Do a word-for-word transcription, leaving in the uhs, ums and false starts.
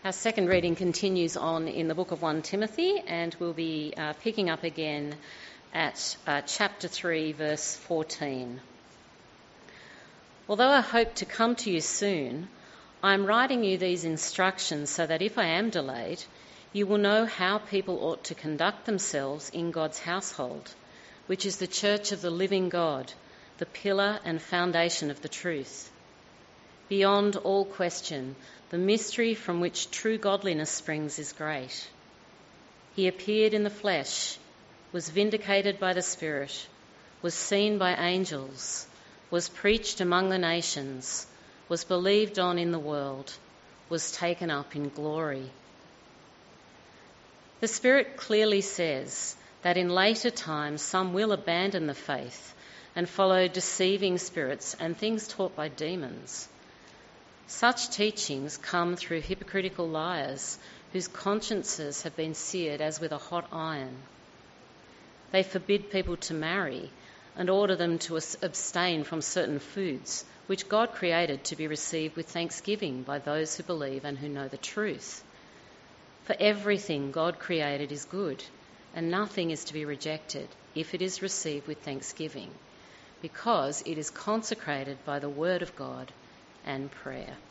Our second reading continues on in the book of First Timothy, and we'll be uh, picking up again at uh, chapter three, verse fourteen. Although I hope to come to you soon, I am writing you these instructions so that if I am delayed, you will know how people ought to conduct themselves in God's household, which is the church of the living God, the pillar and foundation of the truth. Beyond all question, the mystery from which true godliness springs is great. He appeared in the flesh, was vindicated by the Spirit, was seen by angels, was preached among the nations, was believed on in the world, was taken up in glory. The Spirit clearly says that in later times some will abandon the faith and follow deceiving spirits and things taught by demons. Such teachings come through hypocritical liars whose consciences have been seared as with a hot iron. They forbid people to marry and order them to abstain from certain foods which God created to be received with thanksgiving by those who believe and who know the truth. For everything God created is good, and nothing is to be rejected if it is received with thanksgiving, because it is consecrated by the word of God and prayer.